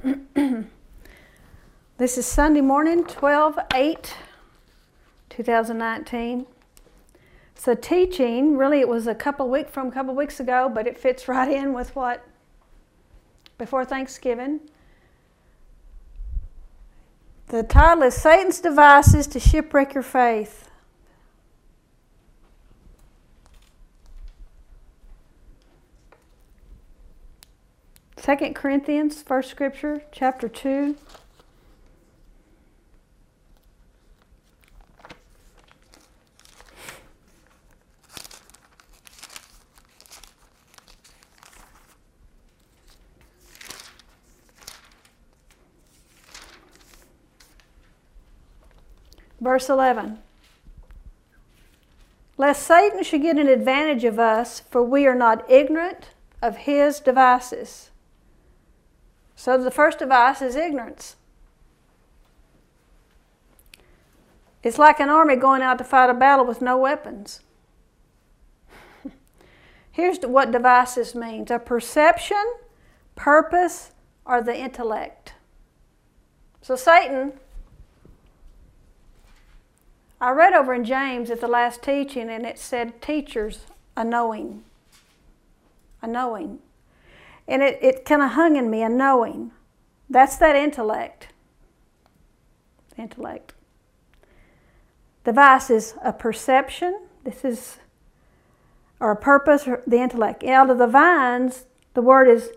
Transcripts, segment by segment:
This is Sunday morning, 12/8/2019. So teaching, really it was a couple weeks ago, but it fits right in with what? Before Thanksgiving. The title is Satan's Devices to Shipwreck Your Faith. Second Corinthians, first scripture, chapter 2. Verse 11. Lest Satan should get an advantage of us, for we are not ignorant of his devices. So the first device is ignorance. It's like an army going out to fight a battle with no weapons. Here's what devices means: a perception, purpose, or the intellect. So Satan, I read over in James at the last teaching, and it said teachers, a knowing. A knowing. And it kind of hung in me, a knowing. That's that intellect. Intellect. Device is a perception. Or a purpose, or the intellect. Out of the vines, the word is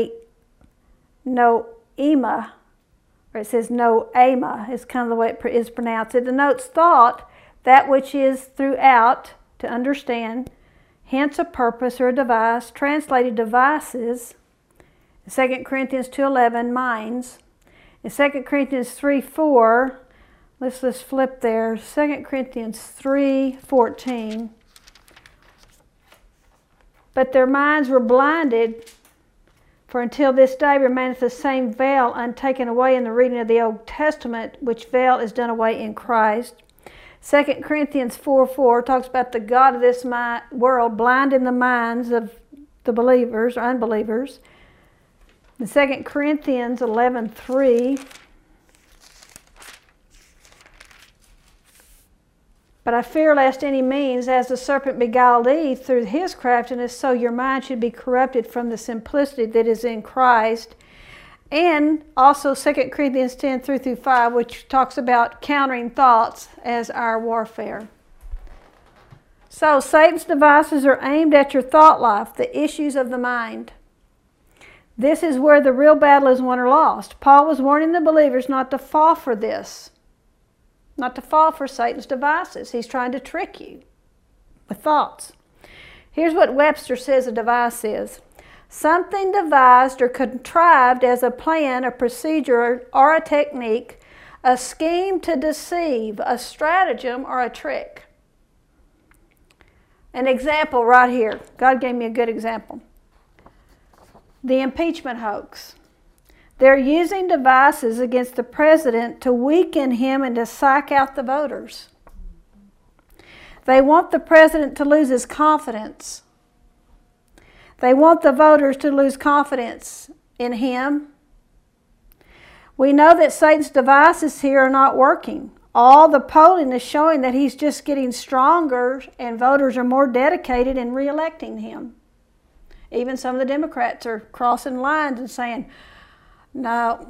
noema. Or it says noema, is kind of the way it is pronounced. It denotes thought, that which is throughout, to understand, hence a purpose or a device. Translated devices, 2 Corinthians 2:11, minds. In 2 Corinthians 3:4, let's just flip there, 2 Corinthians 3:14. But their minds were blinded, for until this day remaineth the same veil untaken away in the reading of the Old Testament, which veil is done away in Christ. 2 Corinthians 4:4 talks about the God of this world blinding the minds of the believers or unbelievers. In 2 Corinthians 11:3, but I fear lest any means, as the serpent beguiled Eve through his craftiness, so your mind should be corrupted from the simplicity that is in Christ. And also 2 Corinthians 10:3-5, which talks about countering thoughts as our warfare. So Satan's devices are aimed at your thought life, the issues of the mind. This is where the real battle is won or lost. Paul was warning the believers not to fall for this. Not to fall for Satan's devices. He's trying to trick you with thoughts. Here's what Webster says a device is: something devised or contrived as a plan, a procedure, or a technique, a scheme to deceive, a stratagem, or a trick. An example right here. God gave me a good example. The impeachment hoax. They're using devices against the president to weaken him and to psych out the voters. They want the president to lose his confidence. They want the voters to lose confidence in him. We know that Satan's devices here are not working. All the polling is showing that he's just getting stronger and voters are more dedicated in re-electing him. Even some of the Democrats are crossing lines and saying, no.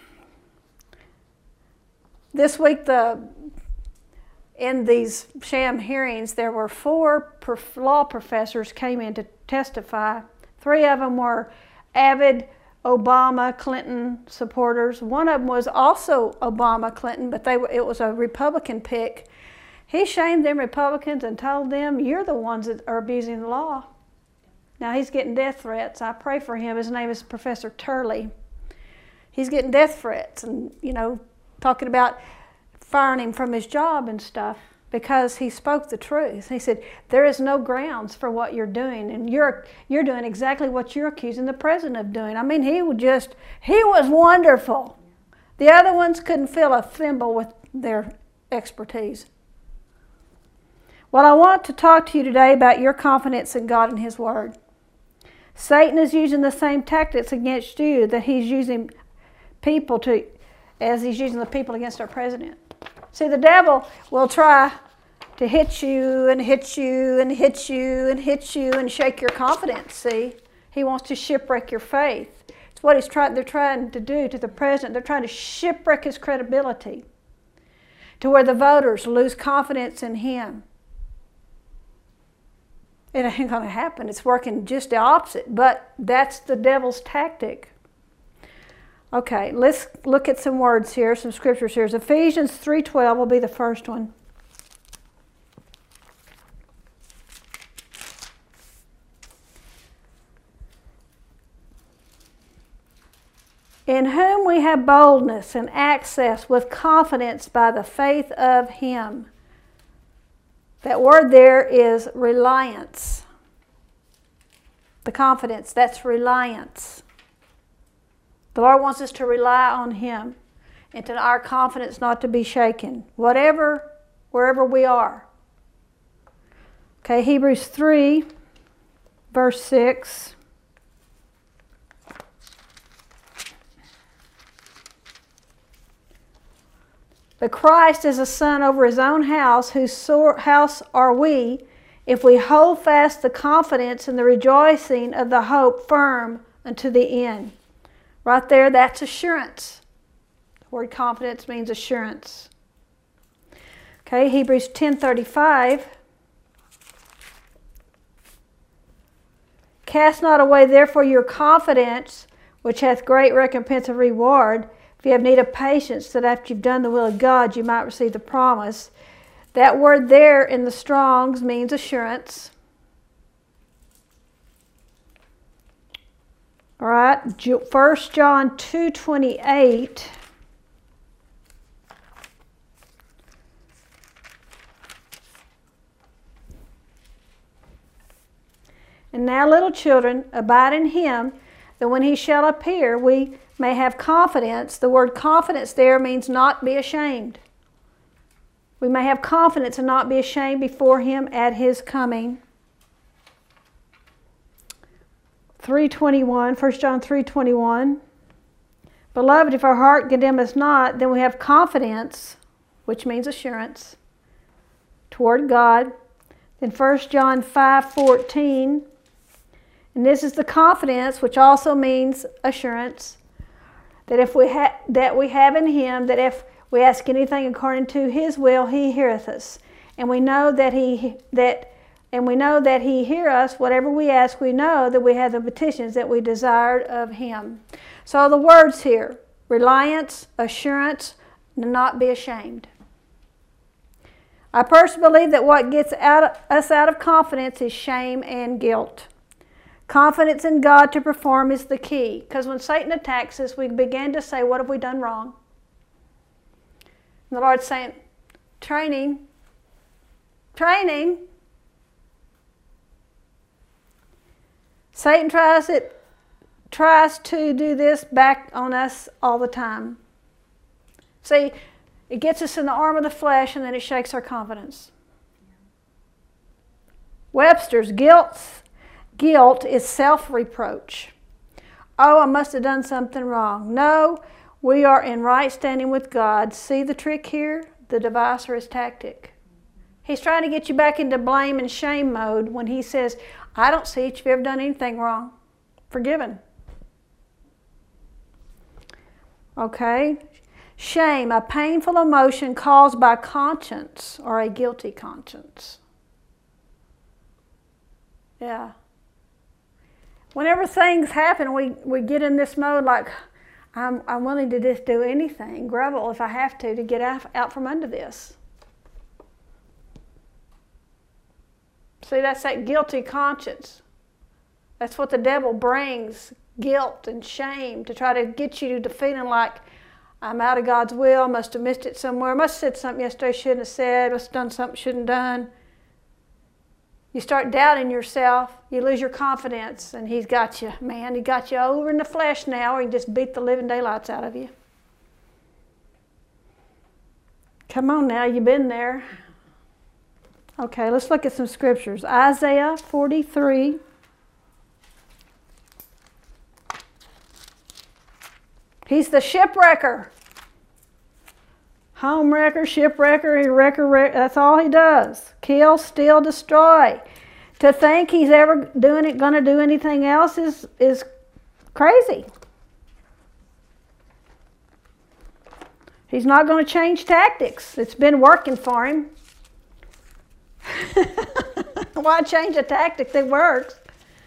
This week, in these sham hearings, there were 4 law professors came in to testify. 3 of them were avid Obama, Clinton supporters. One of them was also Obama, Clinton, but it was a Republican pick. He shamed them Republicans and told them, you're the ones that are abusing the law. Now, he's getting death threats. I pray for him. His name is Professor Turley. He's getting death threats and, talking about firing him from his job and stuff because he spoke the truth. He said, there is no grounds for what you're doing, and you're doing exactly what you're accusing the president of doing. I mean, he was wonderful. The other ones couldn't fill a thimble with their expertise. Well, I want to talk to you today about your confidence in God and His Word. Satan is using the same tactics against you that he's using people as he's using the people against our president. See, the devil will try to hit you and hit you and hit you and hit you and shake your confidence, see? He wants to shipwreck your faith. It's what they're trying to do to the president. They're trying to shipwreck his credibility to where the voters lose confidence in him. It ain't going to happen. It's working just the opposite, but that's the devil's tactic. Okay, let's look at some words here, some scriptures here. Ephesians 3:12 will be the first one. In whom we have boldness and access with confidence by the faith of him. That word there is reliance. The confidence, that's reliance. The Lord wants us to rely on him and to our confidence not to be shaken, wherever we are. Okay, Hebrews 3, verse 6. But Christ is a son over his own house, whose house are we, if we hold fast the confidence and the rejoicing of the hope firm unto the end. Right there, that's assurance. The word confidence means assurance. Okay, Hebrews 10:35. Cast not away therefore your confidence, which hath great recompense of reward. If you have need of patience, that after you've done the will of God, you might receive the promise. That word there in the Strong's means assurance. All right, 1 John 2:28. And now, little children, abide in him, that when he shall appear, we may have confidence. The word confidence there means not be ashamed. We may have confidence and not be ashamed before him at his coming. 3:21, 1 John 3:21. Beloved, if our heart condemn us not, then we have confidence, which means assurance, toward God. Then 1 John 5:14. And this is the confidence, which also means assurance, that we have in him, that if we ask anything according to his will, he heareth us. And we know that he hear us. Whatever we ask, we know that we have the petitions that we desired of him. So the words here: reliance, assurance, and not be ashamed. I personally believe that what gets us out of confidence is shame and guilt. Confidence in God to perform is the key. Because when Satan attacks us, we begin to say, what have we done wrong? And the Lord's saying, training. Satan tries to do this back on us all the time. See, it gets us in the arm of the flesh and then it shakes our confidence. Webster's guilt is self-reproach. Oh, I must have done something wrong. No, we are in right standing with God. See the trick here? The device or his tactic. He's trying to get you back into blame and shame mode when he says, I don't see that you've ever done anything wrong. Forgiven. Okay. Shame, a painful emotion caused by conscience or a guilty conscience. Yeah. Whenever things happen, we get in this mode like, I'm willing to just do anything, grovel if I have to get out from under this. See, that's that guilty conscience. That's what the devil brings, guilt and shame, to try to get you to feeling like, I'm out of God's will, I must have missed it somewhere, I must have said something yesterday I shouldn't have said, must have done something I shouldn't have done. You start doubting yourself, you lose your confidence, and he's got you, man. He got you over in the flesh now, or he can just beat the living daylights out of you. Come on now, you've been there. Okay, let's look at some scriptures. Isaiah 43. He's the shipwrecker. Home wrecker, shipwrecker, that's all he does. Kill, steal, destroy. To think he's ever going to do anything else is crazy. He's not going to change tactics. It's been working for him. Why change a tactic that works?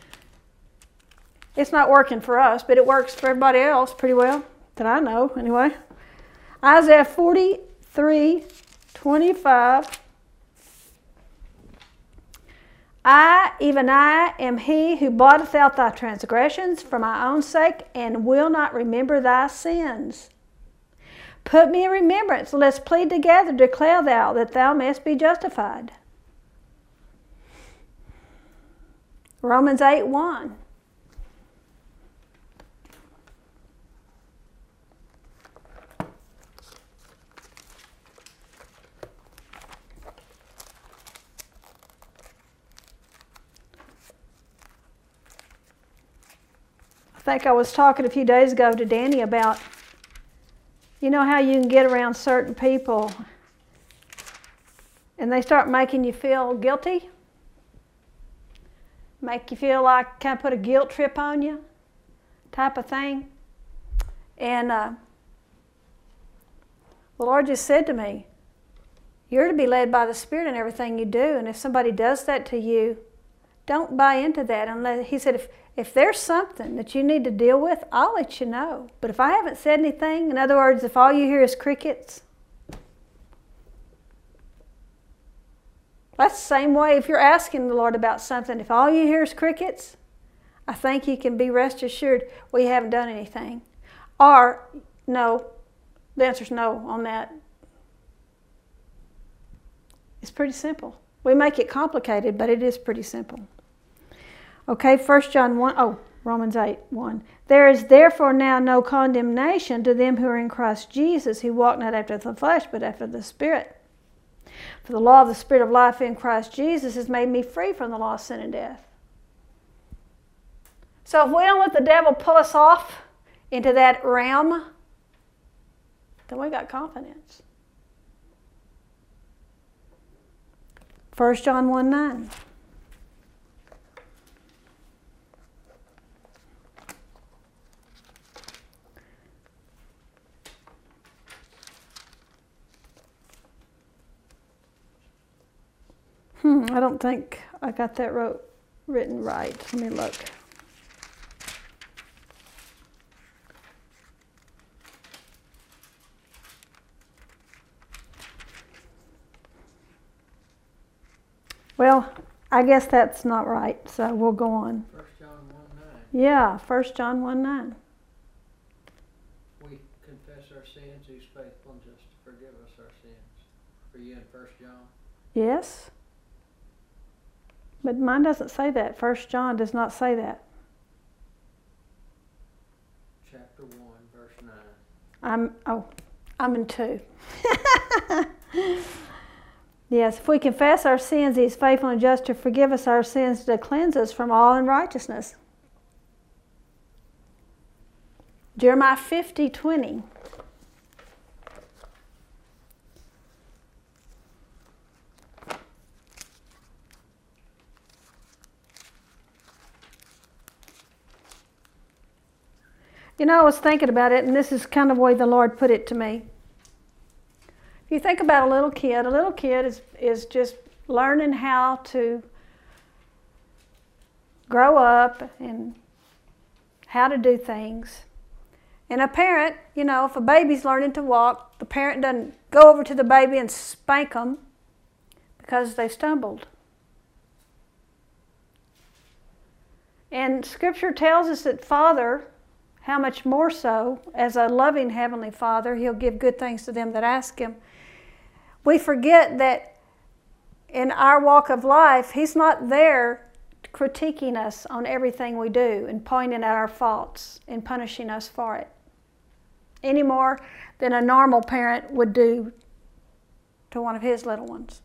It's not working for us, but it works for everybody else pretty well, that I know anyway. Isaiah 43:25. Even I am he who blotteth out thy transgressions for my own sake, and will not remember thy sins. Put me in remembrance, let's plead together, declare thou that thou mayest be justified. Romans 8:1. I think I was talking a few days ago to Danny about, you know how you can get around certain people and they start making you feel guilty? Make you feel like kind of put a guilt trip on you type of thing. And the Lord just said to me, you're to be led by the Spirit in everything you do. And if somebody does that to you, don't buy into that. Unless, he said, if there's something that you need to deal with, I'll let you know. But if I haven't said anything, in other words, if all you hear is crickets, that's the same way if you're asking the Lord about something. If all you hear is crickets, I think you can be rest assured, well, you haven't done anything. Or, no, the answer's no on that. It's pretty simple. We make it complicated, but it is pretty simple. Okay, 1 John 1, Romans 8:1. There is therefore now no condemnation to them who are in Christ Jesus, who walk not after the flesh, but after the Spirit. For the law of the Spirit of life in Christ Jesus has made me free from the law of sin and death. So if we don't let the devil pull us off into that realm, then we got confidence. 1 John 1:9. I don't think I got that written right. Let me look. Well, I guess that's not right, so we'll go on. 1 John 1:9. Yeah, 1 John 1:9. We confess our sins, He's faithful and just to forgive us our sins. Are you in 1 John? Yes. But mine doesn't say that. 1 John does not say that. Chapter 1, verse 9. I'm in 2. Yes, if we confess our sins, He is faithful and just to forgive us our sins, to cleanse us from all unrighteousness. Jeremiah 50:20. You know, I was thinking about it, and this is kind of the way the Lord put it to me. If you think about a little kid is just learning how to grow up and how to do things. And a parent, you know, if a baby's learning to walk, the parent doesn't go over to the baby and spank them because they stumbled. And Scripture tells us that Father, how much more so, as a loving Heavenly Father, He'll give good things to them that ask Him. We forget that in our walk of life, He's not there critiquing us on everything we do and pointing at our faults and punishing us for it, any more than a normal parent would do to one of his little ones.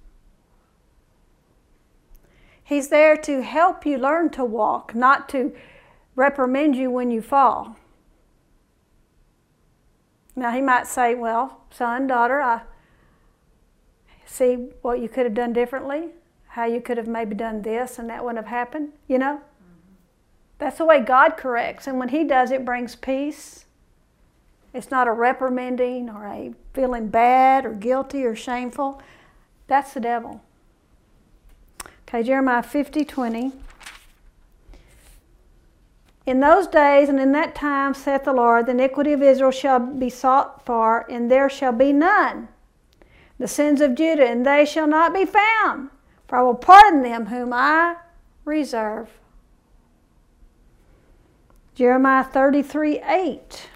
He's there to help you learn to walk, not to reprimand you when you fall. Now he might say, well, son, daughter, I see what you could have done differently, how you could have maybe done this and that wouldn't have happened, you know? That's the way God corrects. And when he does, it brings peace. It's not a reprimanding or a feeling bad or guilty or shameful. That's the devil. Okay, Jeremiah 50:20. In those days and in that time, saith the Lord, the iniquity of Israel shall be sought for, and there shall be none. The sins of Judah, and they shall not be found, for I will pardon them whom I reserve. Jeremiah 33:8.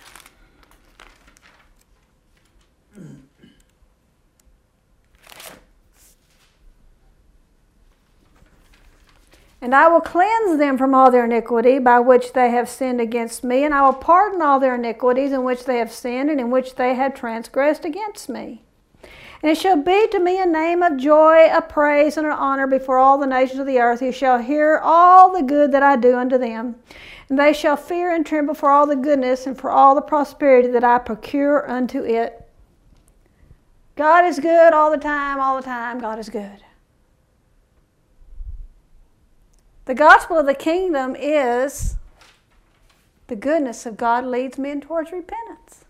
And I will cleanse them from all their iniquity by which they have sinned against me, and I will pardon all their iniquities in which they have sinned and in which they have transgressed against me. And it shall be to me a name of joy, a praise, and an honor before all the nations of the earth, who shall hear all the good that I do unto them. And they shall fear and tremble for all the goodness and for all the prosperity that I procure unto it. God is good all the time, God is good. The gospel of the kingdom is the goodness of God leads men towards repentance.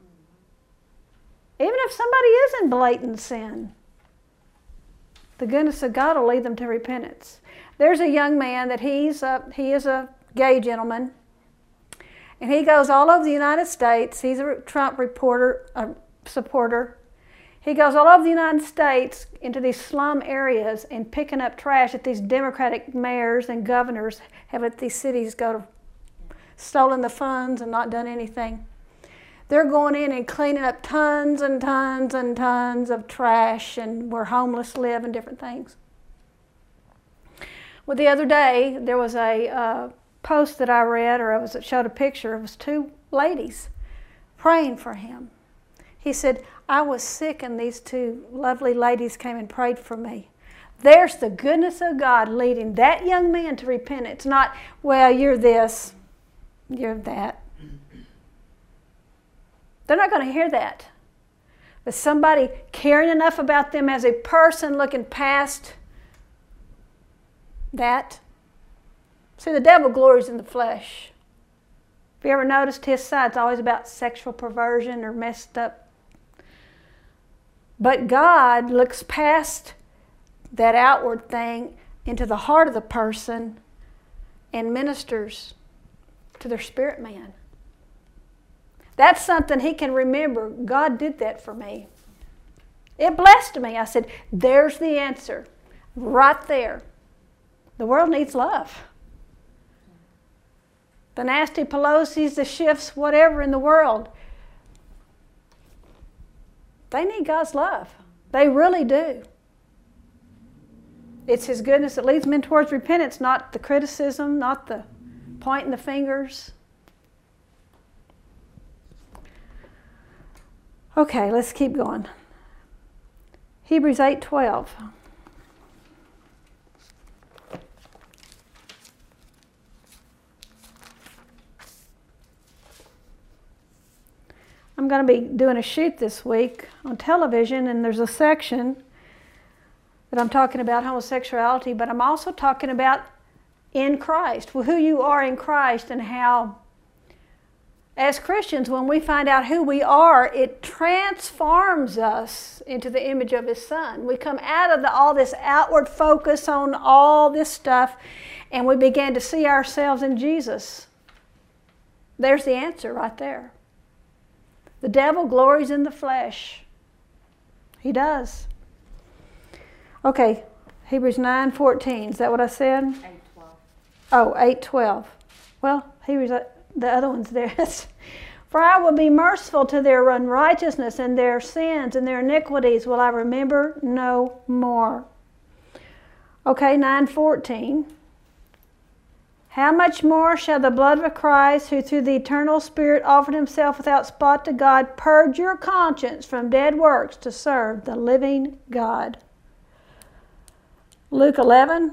Even if somebody is in blatant sin, the goodness of God will lead them to repentance. There's a young man that he is a gay gentleman, and he goes all over the United States. He's a Trump supporter. He goes all over the United States into these slum areas and picking up trash that these Democratic mayors and governors have at these cities stolen the funds and not done anything. They're going in and cleaning up tons and tons and tons of trash and where homeless live and different things. Well, the other day there was a post that I read, or it showed a picture. It was two ladies praying for him. He said, I was sick and these two lovely ladies came and prayed for me. There's the goodness of God leading that young man to repentance. Not, well, you're this, you're that. They're not going to hear that. But somebody caring enough about them as a person, looking past that. See, the devil glories in the flesh. Have you ever noticed his side's always about sexual perversion or messed up? But God looks past that outward thing into the heart of the person and ministers to their spirit man. That's something he can remember. God did that for me. It blessed me. I said, there's the answer. Right there. The world needs love. The nasty Pelosi's, the Schiffs, whatever in the world. They need God's love. They really do. It's his goodness that leads men towards repentance, not the criticism, not the pointing the fingers. Okay, let's keep going. Hebrews 8:12. I'm going to be doing a shoot this week on television, and there's a section that I'm talking about homosexuality, but I'm also talking about in Christ, who you are in Christ, and how as Christians, when we find out who we are, it transforms us into the image of his Son. We come out of all this outward focus on all this stuff, and we begin to see ourselves in Jesus. There's the answer right there. The devil glories in the flesh. He does. Okay, Hebrews 9:14. Is that what I said? 8:12. Oh, 8:12. Well, Hebrews, the other one's there. For I will be merciful to their unrighteousness, and their sins and their iniquities will I remember no more. Okay, 9:14. How much more shall the blood of Christ, who through the eternal Spirit offered himself without spot to God, purge your conscience from dead works to serve the living God? Luke 11.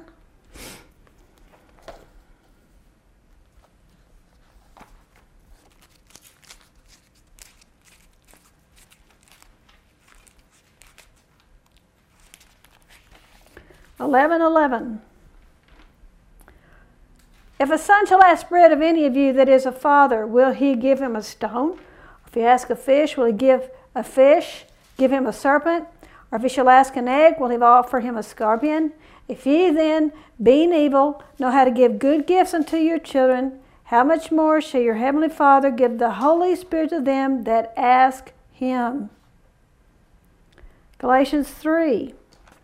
11:11. If a son shall ask bread of any of you that is a father, will he give him a stone? If he ask a fish, will he give a fish? Give him a serpent? Or if he shall ask an egg, will he offer him a scorpion? If ye then, being evil, know how to give good gifts unto your children, how much more shall your heavenly Father give the Holy Spirit to them that ask him? Galatians 3.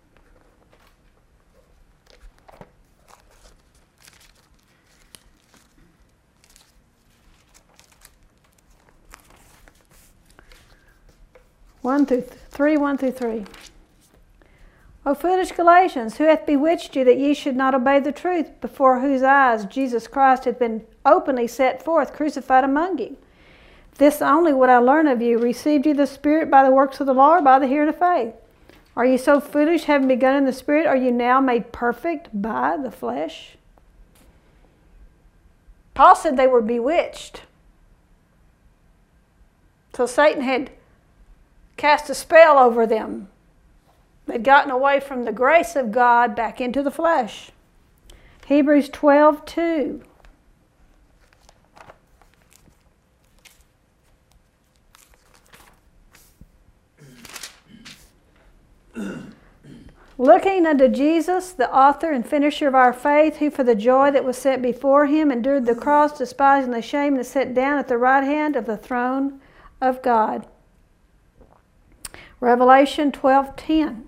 One through 3. O foolish Galatians, who hath bewitched you that ye should not obey the truth, before whose eyes Jesus Christ hath been openly set forth, crucified among you? This only would I learn of you. Received ye the Spirit by the works of the law, or by the hearing of faith? Are ye so foolish, having begun in the Spirit, are you now made perfect by the flesh? Paul said they were bewitched. So Satan had cast a spell over them. They'd gotten away from the grace of God back into the flesh. Hebrews 12:2. Looking unto Jesus, the author and finisher of our faith, who for the joy that was set before him endured the cross, despising the shame, and is set down at the right hand of the throne of God. Revelation 12:10.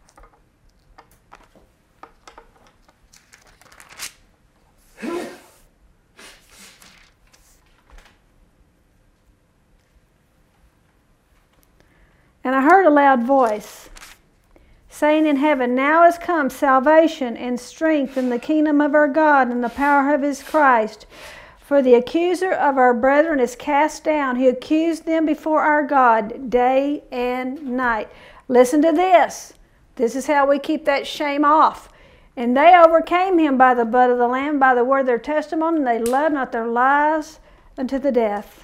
And I heard a loud voice saying in heaven, now is come salvation and strength in the kingdom of our God and the power of his Christ. For the accuser of our brethren is cast down, who accused them before our God day and night. Listen to this. This is how we keep that shame off. And they overcame him by the blood of the Lamb, by the word of their testimony, and they loved not their lives unto the death.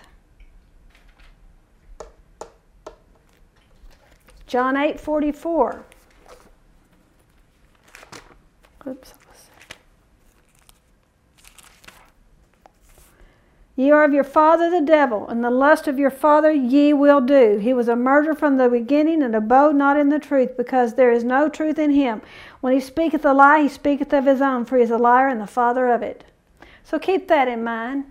John 8:44. Oops. Ye are of your father the devil, and the lust of your father ye will do. He was a murderer from the beginning, and abode not in the truth, because there is no truth in him. When he speaketh a lie, he speaketh of his own, for he is a liar and the father of it. So keep that in mind.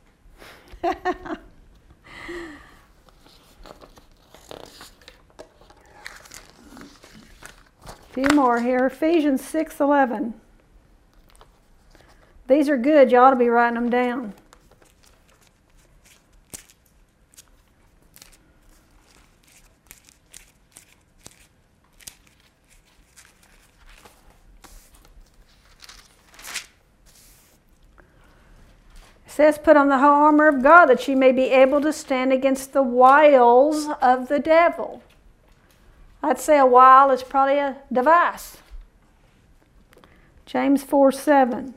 Few more here. Ephesians 6:11. These are good. You ought to be writing them down. It says, put on the whole armor of God, that ye may be able to stand against the wiles of the devil. I'd say a wile is probably a device. James 4:7.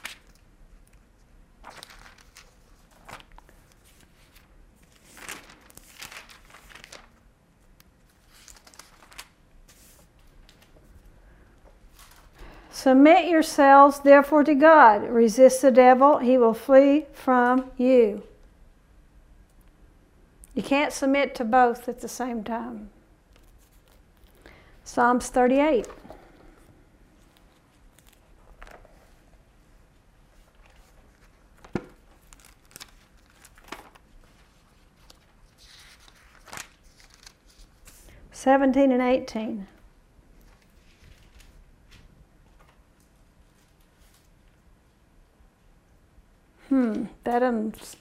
Submit yourselves therefore to God. Resist the devil, he will flee from you. You can't submit to both at the same time. Psalms 38. (17 and 18). That doesn't.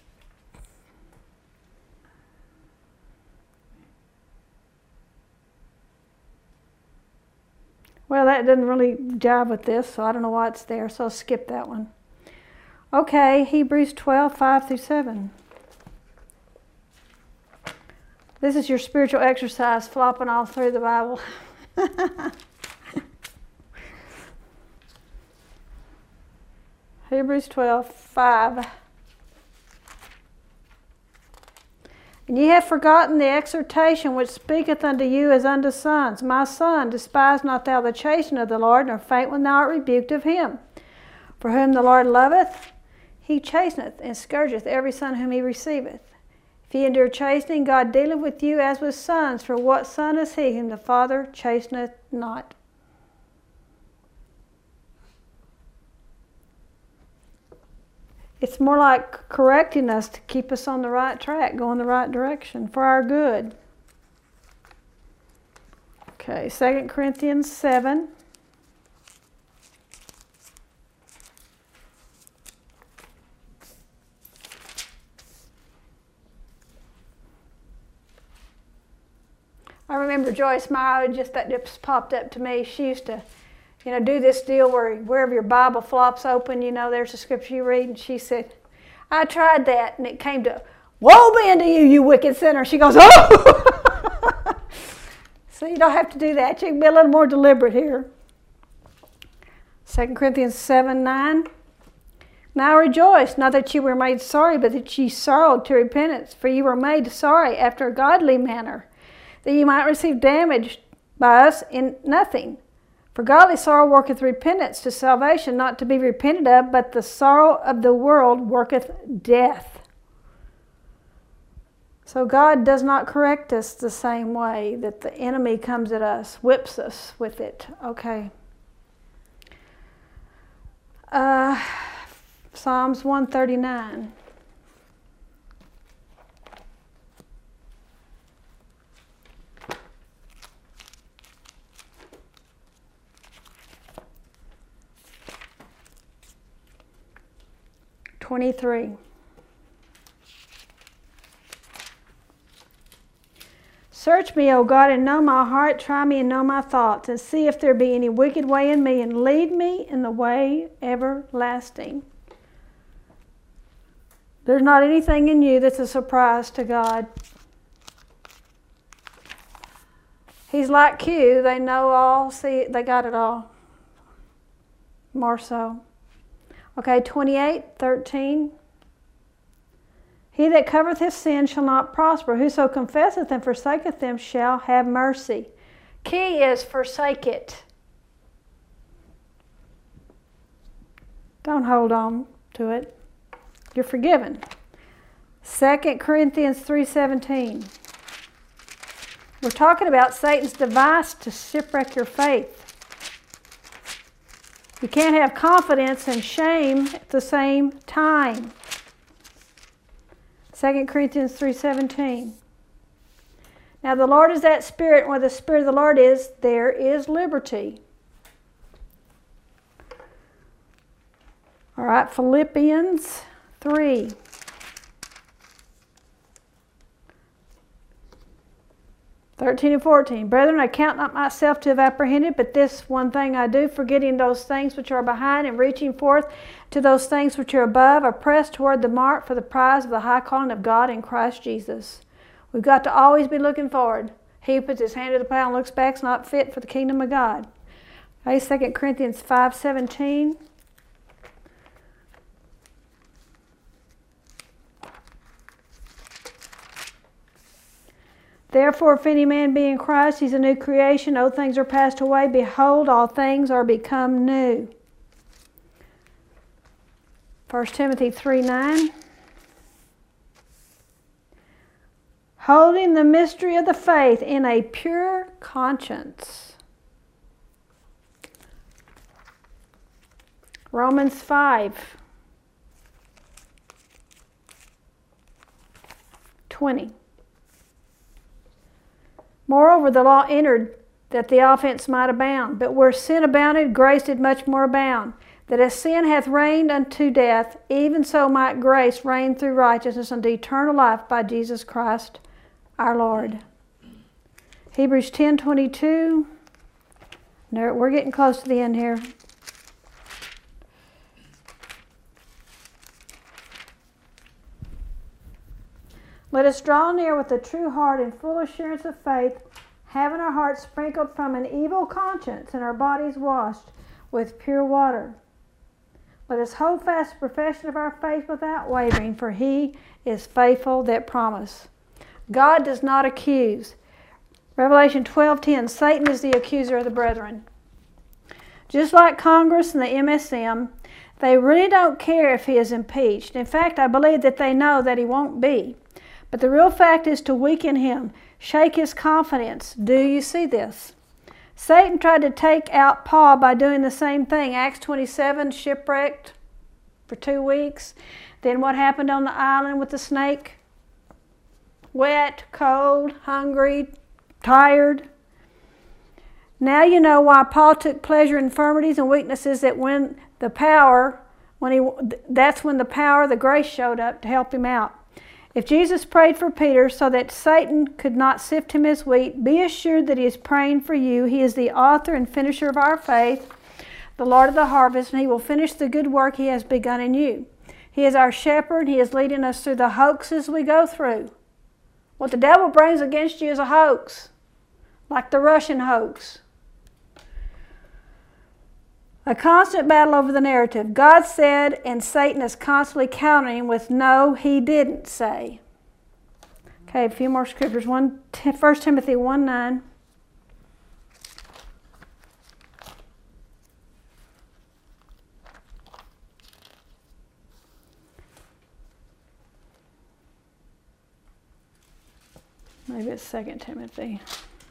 Well, that doesn't really jive with this, so I don't know why it's there, so I'll skip that one. Okay, Hebrews 12:5-7. This is your spiritual exercise, flopping all through the Bible. Hebrews 12:5. And ye have forgotten the exhortation which speaketh unto you as unto sons. My son, despise not thou the chastening of the Lord, nor faint when thou art rebuked of him. For whom the Lord loveth, he chasteneth, and scourgeth every son whom he receiveth. If ye endure chastening, God dealeth with you as with sons. For what son is he whom the Father chasteneth not? It's more like correcting us to keep us on the right track, go in the right direction for our good. Okay, 2 Corinthians 7. I remember Joyce Meyer, that just popped up to me. She used to do this deal where wherever your Bible flops open, there's a scripture you read, and she said, I tried that, and it came to, woe be unto you, you wicked sinner. She goes, oh! So you don't have to do that. You can be a little more deliberate here. 2 Corinthians 7:9. Now rejoice, not that you were made sorry, but that ye sorrowed to repentance. For you were made sorry after a godly manner, that you might receive damage by us in nothing. For godly sorrow worketh repentance to salvation, not to be repented of, but the sorrow of the world worketh death. So God does not correct us the same way that the enemy comes at us, whips us with it. Okay. Psalms 139. Search me, O God, and know my heart. Try me and know my thoughts, and see if there be any wicked way in me, and lead me in the way everlasting. There's not anything in you that's a surprise to God. He's like Q. They know all, see, they got it all. More so. Okay, 28:13. He that covereth his sin shall not prosper. Whoso confesseth and forsaketh them shall have mercy. Key is forsake it. Don't hold on to it. You're forgiven. 2 Corinthians 3:17. We're talking about Satan's device to shipwreck your faith. You can't have confidence and shame at the same time. 2 Corinthians 3:17. Now the Lord is that Spirit, and where the Spirit of the Lord is, there is liberty. All right, Philippians 3. (13 and 14). Brethren, I count not myself to have apprehended, but this one thing I do, forgetting those things which are behind and reaching forth to those things which are above, I press toward the mark for the prize of the high calling of God in Christ Jesus. We've got to always be looking forward. He who puts his hand to the plow and looks back is not fit for the kingdom of God. Okay, 2 Corinthians 5:17. Therefore, if any man be in Christ, he's a new creation. Old things are passed away. Behold, all things are become new. 1 Timothy 3:9. Holding the mystery of the faith in a pure conscience. Romans 5:20. Moreover, the law entered that the offense might abound. But where sin abounded, grace did much more abound. That as sin hath reigned unto death, even so might grace reign through righteousness unto eternal life by Jesus Christ our Lord. Hebrews 10:22. No, we're getting close to the end here. Let us draw near with a true heart and full assurance of faith, having our hearts sprinkled from an evil conscience and our bodies washed with pure water. Let us hold fast the profession of our faith without wavering, for he is faithful that promised. God does not accuse. Revelation 12:10, Satan is the accuser of the brethren. Just like Congress and the MSM, they really don't care if he is impeached. In fact, I believe that they know that he won't be. But the real fact is to weaken him, shake his confidence. Do you see this? Satan tried to take out Paul by doing the same thing. Acts 27, shipwrecked for 2 weeks. Then what happened on the island with the snake? Wet, cold, hungry, tired. Now you know why Paul took pleasure in infirmities and weaknesses, that's when the power, the grace showed up to help him out. If Jesus prayed for Peter so that Satan could not sift him as wheat, be assured that he is praying for you. He is the author and finisher of our faith, the Lord of the harvest, and he will finish the good work he has begun in you. He is our shepherd. He is leading us through the hoaxes we go through. What the devil brings against you is a hoax, like the Russian hoax. A constant battle over the narrative. God said, and Satan is constantly countering with, no, he didn't say. Okay, a few more scriptures. 1 Timothy 1:9. Maybe it's 2 Timothy.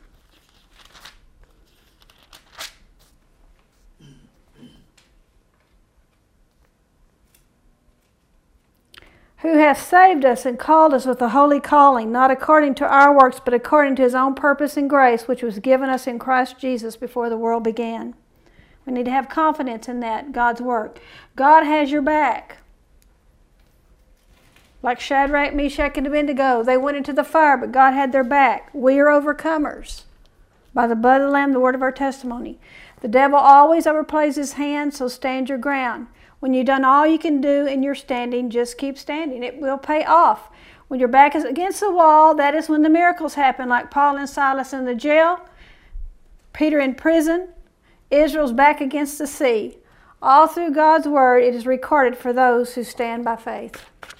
Who hath saved us and called us with a holy calling, not according to our works, but according to his own purpose and grace, which was given us in Christ Jesus before the world began. We need to have confidence in that, God's work. God has your back. Like Shadrach, Meshach, and Abednego, they went into the fire, but God had their back. We are overcomers by the blood of the Lamb, the word of our testimony. The devil always overplays his hand, so stand your ground. When you've done all you can do and you're standing, just keep standing. It will pay off. When your back is against the wall, that is when the miracles happen, like Paul and Silas in the jail, Peter in prison, Israel's back against the sea. All through God's word, it is recorded for those who stand by faith.